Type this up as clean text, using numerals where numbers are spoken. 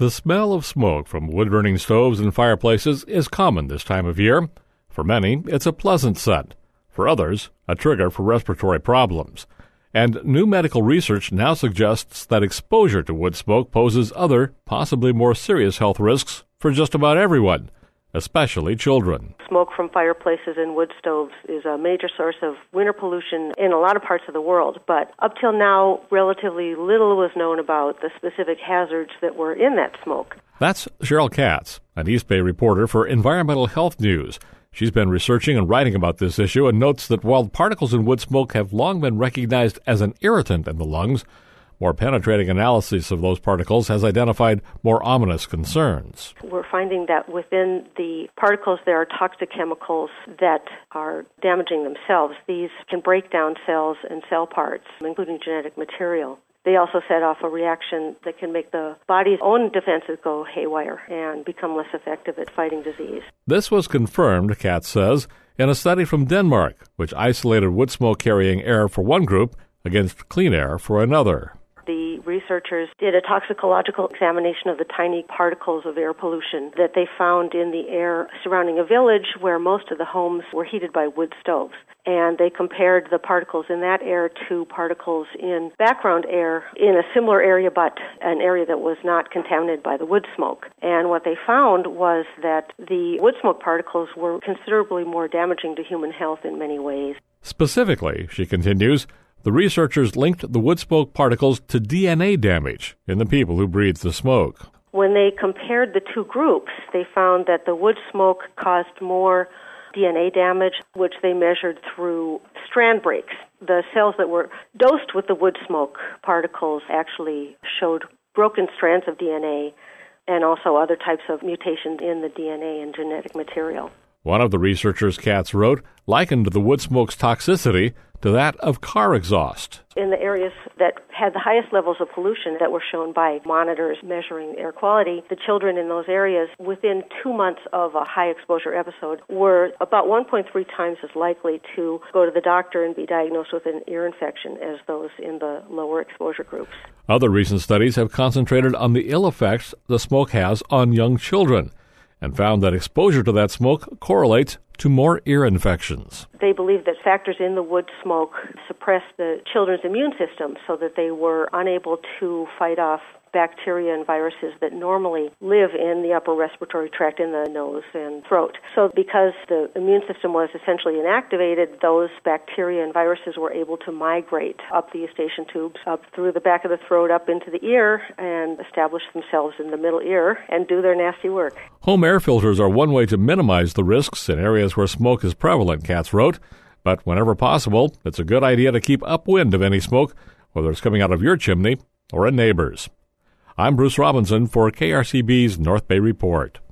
The smell of smoke from wood-burning stoves and fireplaces is common this time of year. For many, it's a pleasant scent. For others, a trigger for respiratory problems. And new medical research now suggests that exposure to wood smoke poses other, possibly more serious health risks for just about everyone, especially children. Smoke from fireplaces and wood stoves is a major source of winter pollution in a lot of parts of the world, but up till now, relatively little was known about the specific hazards that were in that smoke. That's Cheryl Katz, an East Bay reporter for Environmental Health News. She's been researching and writing about this issue and notes that while particles in wood smoke have long been recognized as an irritant in the lungs, more penetrating analysis of those particles has identified more ominous concerns. We're finding that within the particles there are toxic chemicals that are damaging themselves. These can break down cells and cell parts, including genetic material. They also set off a reaction that can make the body's own defenses go haywire and become less effective at fighting disease. This was confirmed, Katz says, in a study from Denmark, which isolated wood smoke carrying air for one group against clean air for another. The researchers did a toxicological examination of the tiny particles of air pollution that they found in the air surrounding a village where most of the homes were heated by wood stoves. And they compared the particles in that air to particles in background air in a similar area, but an area that was not contaminated by the wood smoke. And what they found was that the wood smoke particles were considerably more damaging to human health in many ways. Specifically, she continues, the researchers linked the wood smoke particles to DNA damage in the people who breathed the smoke. When they compared the two groups, they found that the wood smoke caused more DNA damage, which they measured through strand breaks. The cells that were dosed with the wood smoke particles actually showed broken strands of DNA and also other types of mutations in the DNA and genetic material. One of the researchers, Katz wrote, likened the wood smoke's toxicity to that of car exhaust. In the areas that had the highest levels of pollution that were shown by monitors measuring air quality, the children in those areas within 2 months of a high exposure episode were about 1.3 times as likely to go to the doctor and be diagnosed with an ear infection as those in the lower exposure groups. Other recent studies have concentrated on the ill effects the smoke has on young children and found that exposure to that smoke correlates to more ear infections. They believe that factors in the wood smoke suppress the children's immune system so that they were unable to fight off bacteria and viruses that normally live in the upper respiratory tract in the nose and throat. So because the immune system was essentially inactivated, those bacteria and viruses were able to migrate up the eustachian tubes, up through the back of the throat, up into the ear, and establish themselves in the middle ear and do their nasty work. Home air filters are one way to minimize the risks in areas where smoke is prevalent, Katz wrote. But whenever possible, it's a good idea to keep upwind of any smoke, whether it's coming out of your chimney or a neighbor's. I'm Bruce Robinson for KRCB's North Bay Report.